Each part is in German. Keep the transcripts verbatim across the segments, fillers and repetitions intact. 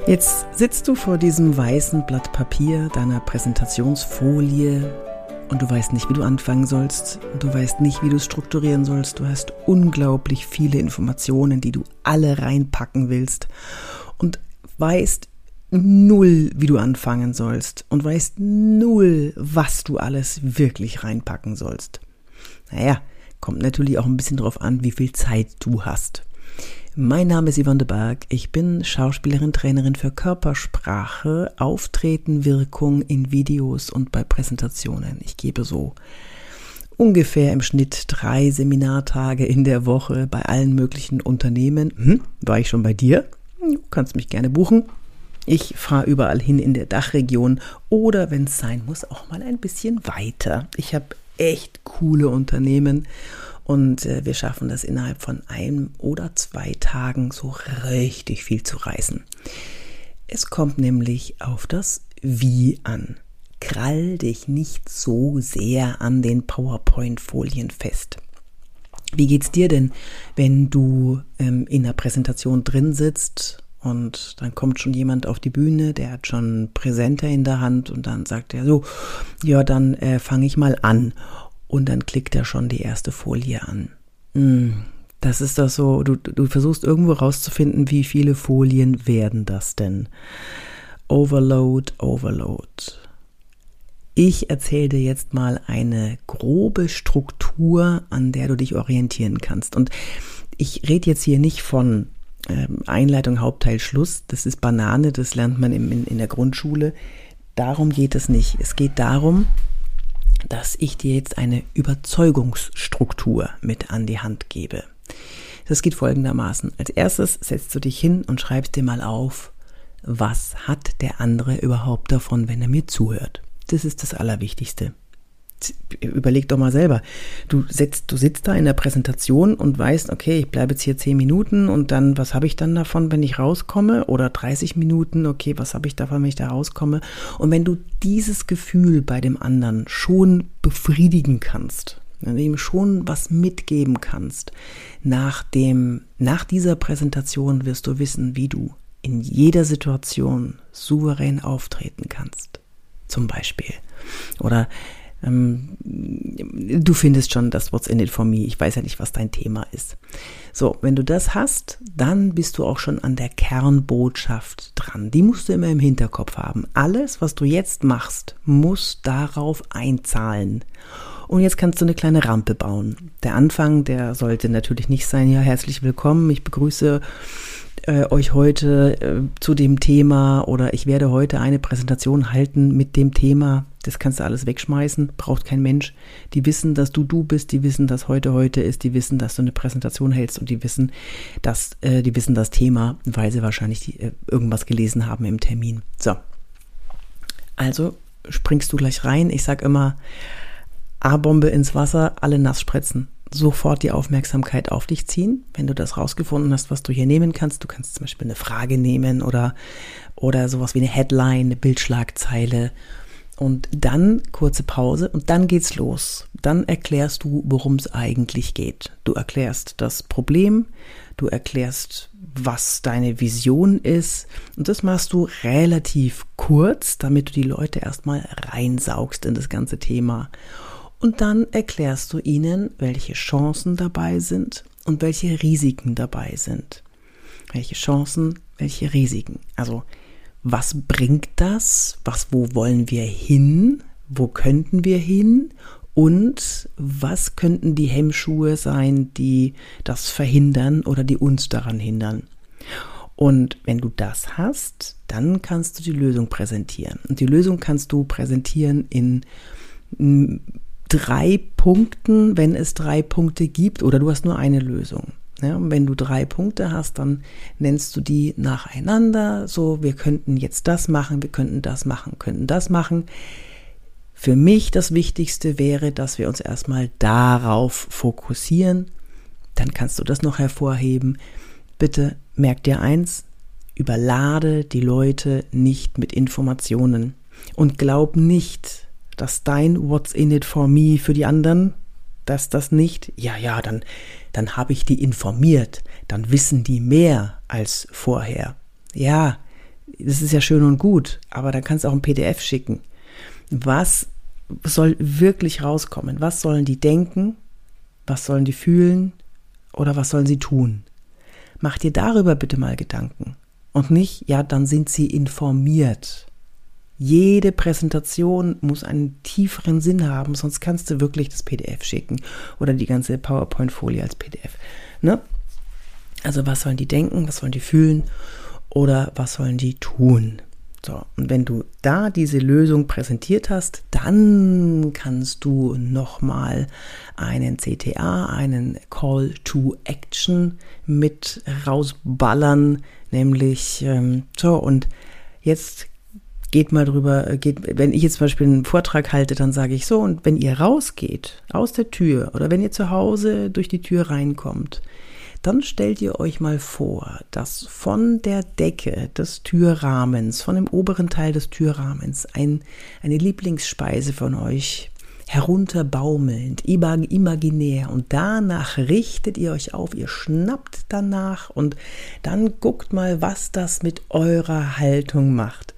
Jetzt sitzt du vor diesem weißen Blatt Papier, deiner Präsentationsfolie, und du weißt nicht, wie du anfangen sollst, und du weißt nicht, wie du es strukturieren sollst. Du hast unglaublich viele Informationen, die du alle reinpacken willst, und weißt null, wie du anfangen sollst, und weißt null, was du alles wirklich reinpacken sollst. Naja, kommt natürlich auch ein bisschen drauf an, wie viel Zeit du hast. Mein Name ist Yvonne de Berg, ich bin Schauspielerin, Trainerin für Körpersprache, Auftreten, Wirkung in Videos und bei Präsentationen. Ich gebe so ungefähr im Schnitt drei Seminartage in der Woche bei allen möglichen Unternehmen. Hm, war ich schon bei dir? Du kannst mich gerne buchen. Ich fahre überall hin in der Dachregion oder, wenn es sein muss, auch mal ein bisschen weiter. Ich habe echt coole Unternehmen. Und äh, wir schaffen das innerhalb von einem oder zwei Tagen so richtig viel zu reißen. Es kommt nämlich auf das Wie an. Krall dich nicht so sehr an den PowerPoint-Folien fest. Wie geht's dir denn, wenn du ähm, in der Präsentation drin sitzt und dann kommt schon jemand auf die Bühne, der hat schon einen Präsenter in der Hand und dann sagt er so, ja, dann äh, fange ich mal an. Und dann klickt er schon die erste Folie an. Das ist doch so, du, du versuchst irgendwo rauszufinden, wie viele Folien werden das denn? Overload, Overload. Ich erzähle dir jetzt mal eine grobe Struktur, an der du dich orientieren kannst. Und ich rede jetzt hier nicht von ähm, Einleitung, Hauptteil, Schluss. Das ist Banane, das lernt man in, in, in der Grundschule. Darum geht es nicht. Es geht darum, dass ich dir jetzt eine Überzeugungsstruktur mit an die Hand gebe. Das geht folgendermaßen. Als erstes setzt du dich hin und schreibst dir mal auf, was hat der andere überhaupt davon, wenn er mir zuhört. Das ist das Allerwichtigste. Überleg doch mal selber. Du setzt, du sitzt da in der Präsentation und weißt, okay, ich bleibe jetzt hier zehn Minuten und dann, was habe ich dann davon, wenn ich rauskomme? Oder dreißig Minuten, okay, was habe ich davon, wenn ich da rauskomme? Und wenn du dieses Gefühl bei dem anderen schon befriedigen kannst, ihm schon was mitgeben kannst, nach dem, nach dieser Präsentation wirst du wissen, wie du in jeder Situation souverän auftreten kannst. Zum Beispiel. Oder du findest schon das What's in it for me. Ich weiß ja nicht, was dein Thema ist. So, wenn du das hast, dann bist du auch schon an der Kernbotschaft dran. Die musst du immer im Hinterkopf haben. Alles, was du jetzt machst, muss darauf einzahlen. Und jetzt kannst du eine kleine Rampe bauen. Der Anfang, der sollte natürlich nicht sein, ja, herzlich willkommen, ich begrüße äh, euch heute äh, zu dem Thema oder ich werde heute eine Präsentation halten mit dem Thema. Das kannst du alles wegschmeißen, braucht kein Mensch. Die wissen, dass du du bist, die wissen, dass heute heute ist, die wissen, dass du eine Präsentation hältst und die wissen, dass äh, die wissen das Thema, weil sie wahrscheinlich die, äh, irgendwas gelesen haben im Termin. So, also springst du gleich rein. Ich sag immer, A-Bombe ins Wasser, alle nass spritzen. Sofort die Aufmerksamkeit auf dich ziehen, wenn du das rausgefunden hast, was du hier nehmen kannst. Du kannst zum Beispiel eine Frage nehmen oder, oder sowas wie eine Headline, eine Bildschlagzeile. Und dann kurze Pause und dann geht's los. Dann erklärst du, worum es eigentlich geht. Du erklärst das Problem, du erklärst, was deine Vision ist. Und das machst du relativ kurz, damit du die Leute erstmal reinsaugst in das ganze Thema. Und dann erklärst du ihnen, welche Chancen dabei sind und welche Risiken dabei sind. Welche Chancen, welche Risiken. Also, was bringt das? Was, wo wollen wir hin? Wo könnten wir hin? Und was könnten die Hemmschuhe sein, die das verhindern oder die uns daran hindern? Und wenn du das hast, dann kannst du die Lösung präsentieren. Und die Lösung kannst du präsentieren in drei Punkten, wenn es drei Punkte gibt, oder du hast nur eine Lösung. Ja, und wenn du drei Punkte hast, dann nennst du die nacheinander. So, wir könnten jetzt das machen, wir könnten das machen, könnten das machen. Für mich das Wichtigste wäre, dass wir uns erstmal darauf fokussieren. Dann kannst du das noch hervorheben. Bitte merk dir eins, überlade die Leute nicht mit Informationen und glaub nicht, dass dein What's in it for me für die anderen, dass das nicht, ja, ja, dann, dann habe ich die informiert, dann wissen die mehr als vorher. Ja, das ist ja schön und gut, aber dann kannst du auch ein P D F schicken. Was soll wirklich rauskommen? Was sollen die denken? Was sollen die fühlen? Oder was sollen sie tun? Mach dir darüber bitte mal Gedanken. Und nicht, ja, dann sind sie informiert. Jede Präsentation muss einen tieferen Sinn haben, sonst kannst du wirklich das P D F schicken oder die ganze PowerPoint-Folie als P D F. Ne? Also was sollen die denken, was sollen die fühlen oder was sollen die tun? So, und wenn du da diese Lösung präsentiert hast, dann kannst du nochmal einen C T A, einen Call to Action mit rausballern, nämlich ähm, so, und jetzt geht mal drüber, geht, wenn ich jetzt zum Beispiel einen Vortrag halte, dann sage ich so, und wenn ihr rausgeht aus der Tür oder wenn ihr zu Hause durch die Tür reinkommt, dann stellt ihr euch mal vor, dass von der Decke des Türrahmens, von dem oberen Teil des Türrahmens, ein, eine Lieblingsspeise von euch herunterbaumelnd, imaginär, und danach richtet ihr euch auf, ihr schnappt danach und dann guckt mal, was das mit eurer Haltung macht.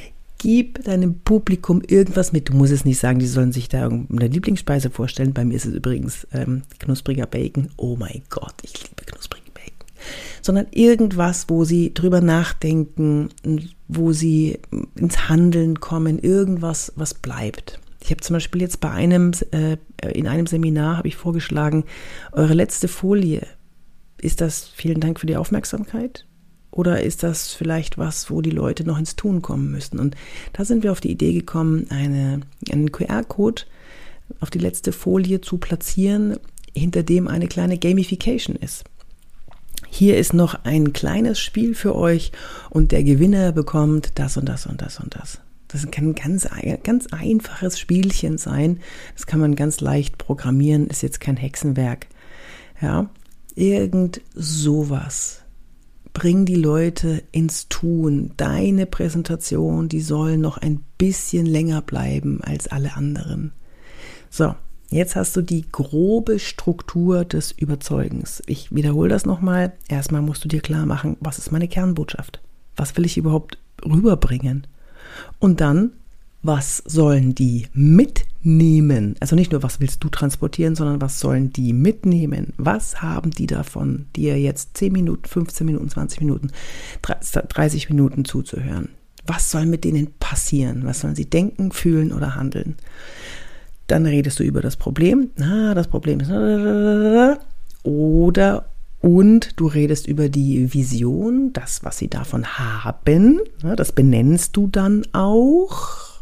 Gib deinem Publikum irgendwas mit. Du musst es nicht sagen, die sollen sich da eine Lieblingsspeise vorstellen. Bei mir ist es übrigens ähm, knuspriger Bacon. Oh mein Gott, ich liebe knusprigen Bacon. Sondern irgendwas, wo sie drüber nachdenken, wo sie ins Handeln kommen, irgendwas, was bleibt. Ich habe zum Beispiel jetzt bei einem, äh, in einem Seminar habe ich vorgeschlagen, eure letzte Folie, ist das, vielen Dank für die Aufmerksamkeit? Oder ist das vielleicht was, wo die Leute noch ins Tun kommen müssen? Und da sind wir auf die Idee gekommen, eine, einen Q R-Code auf die letzte Folie zu platzieren, hinter dem eine kleine Gamification ist. Hier ist noch ein kleines Spiel für euch und der Gewinner bekommt das und das und das und das. Das kann ein ganz, ganz einfaches Spielchen sein. Das kann man ganz leicht programmieren, ist jetzt kein Hexenwerk. Ja, irgend sowas. Bring die Leute ins Tun. Deine Präsentation, die soll noch ein bisschen länger bleiben als alle anderen. So, jetzt hast du die grobe Struktur des Überzeugens. Ich wiederhole das nochmal. Erstmal musst du dir klar machen, was ist meine Kernbotschaft? Was will ich überhaupt rüberbringen? Und dann, was sollen die mitnehmen? Also nicht nur, was willst du transportieren, sondern was sollen die mitnehmen? Was haben die davon, dir jetzt zehn Minuten, fünfzehn Minuten, zwanzig Minuten, dreißig Minuten zuzuhören? Was soll mit denen passieren? Was sollen sie denken, fühlen oder handeln? Dann redest du über das Problem. Ah, das Problem ist... Oder... Und du redest über die Vision, das, was sie davon haben. Das benennst du dann auch.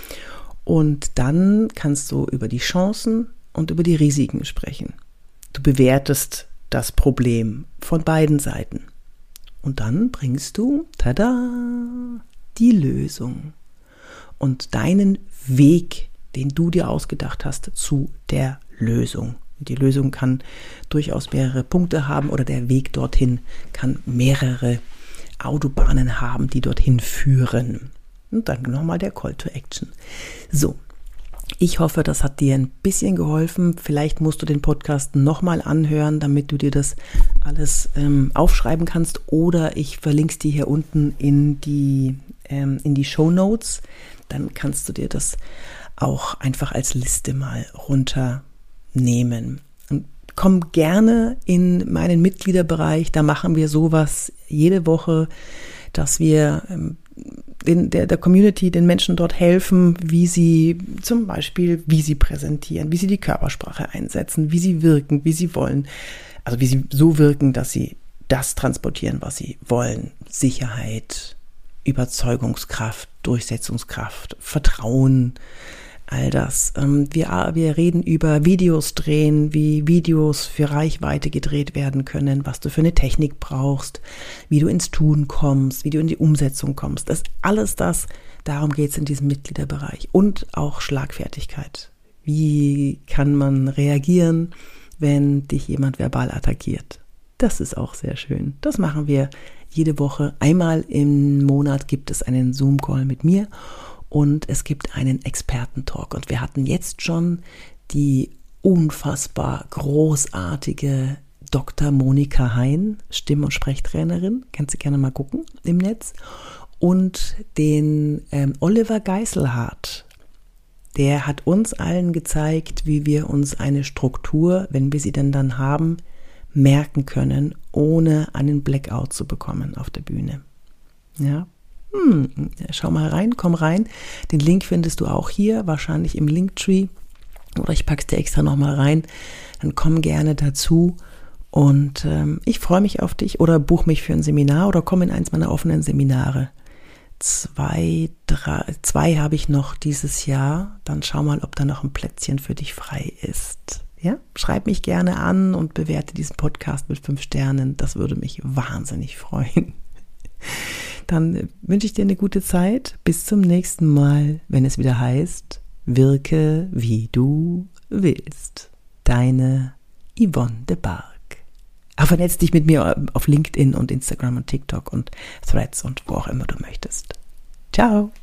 Und dann kannst du über die Chancen und über die Risiken sprechen. Du bewertest das Problem von beiden Seiten. Und dann bringst du, tada, die Lösung und deinen Weg, den du dir ausgedacht hast, zu der Lösung. Die Lösung kann durchaus mehrere Punkte haben oder der Weg dorthin kann mehrere Autobahnen haben, die dorthin führen. Und dann nochmal der Call to Action. So, ich hoffe, das hat dir ein bisschen geholfen. Vielleicht musst du den Podcast nochmal anhören, damit du dir das alles ähm, aufschreiben kannst. Oder ich verlinke es dir hier unten in die, ähm, in die Shownotes. Dann kannst du dir das auch einfach als Liste mal runternehmen. Nehmen. Und komm gerne in meinen Mitgliederbereich, da machen wir sowas jede Woche, dass wir ähm, den, der, der Community, den Menschen dort helfen, wie sie zum Beispiel, wie sie präsentieren, wie sie die Körpersprache einsetzen, wie sie wirken, wie sie wollen. Also wie sie so wirken, dass sie das transportieren, was sie wollen. Sicherheit, Überzeugungskraft, Durchsetzungskraft, Vertrauen, all das. Wir, wir reden über Videos drehen, wie Videos für Reichweite gedreht werden können, was du für eine Technik brauchst, wie du ins Tun kommst, wie du in die Umsetzung kommst. Das alles das, darum geht es in diesem Mitgliederbereich. Und auch Schlagfertigkeit. Wie kann man reagieren, wenn dich jemand verbal attackiert? Das ist auch sehr schön. Das machen wir jede Woche. Einmal im Monat gibt es einen Zoom-Call mit mir. Und es gibt einen Expertentalk. Und wir hatten jetzt schon die unfassbar großartige Doktor Monika Hein, Stimm- und Sprechtrainerin. Kannst du gerne mal gucken im Netz. und den ähm, Oliver Geiselhardt. Der hat uns allen gezeigt, wie wir uns eine Struktur, wenn wir sie denn dann haben, merken können, ohne einen Blackout zu bekommen auf der Bühne. Ja, hm, schau mal rein, komm rein. Den Link findest du auch hier, wahrscheinlich im Linktree. Oder ich pack's dir extra nochmal rein. Dann komm gerne dazu. Und ähm, ich freue mich auf dich oder buch mich für ein Seminar oder komm in eins meiner offenen Seminare. Zwei, drei, zwei habe ich noch dieses Jahr. Dann schau mal, ob da noch ein Plätzchen für dich frei ist. Ja, schreib mich gerne an und bewerte diesen Podcast mit fünf Sternen. Das würde mich wahnsinnig freuen. Dann wünsche ich dir eine gute Zeit. Bis zum nächsten Mal, wenn es wieder heißt, wirke wie du willst. Deine Yvonne de Barg. Aber vernetz dich mit mir auf LinkedIn und Instagram und TikTok und Threads und wo auch immer du möchtest. Ciao!